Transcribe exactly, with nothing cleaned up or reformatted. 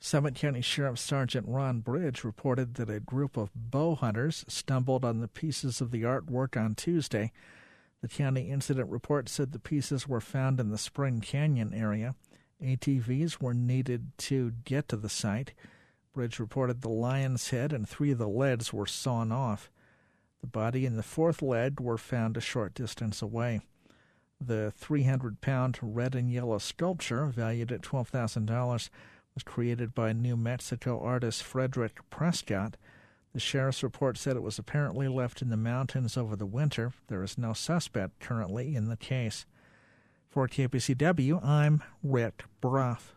Summit County Sheriff Sergeant Ron Bridge reported that a group of bow hunters stumbled on the pieces of the artwork on Tuesday. The county incident report said the pieces were found in the Spring Canyon area. A T Vs were needed to get to the site. Bridge reported the lion's head and three of the leads were sawn off. The body and the fourth lead were found a short distance away. The three hundred pound red and yellow sculpture, valued at twelve thousand dollars, was created by New Mexico artist Frederick Prescott. The sheriff's report said it was apparently left in the mountains over the winter. There is no suspect currently in the case. For K P C W, I'm Rick Brough.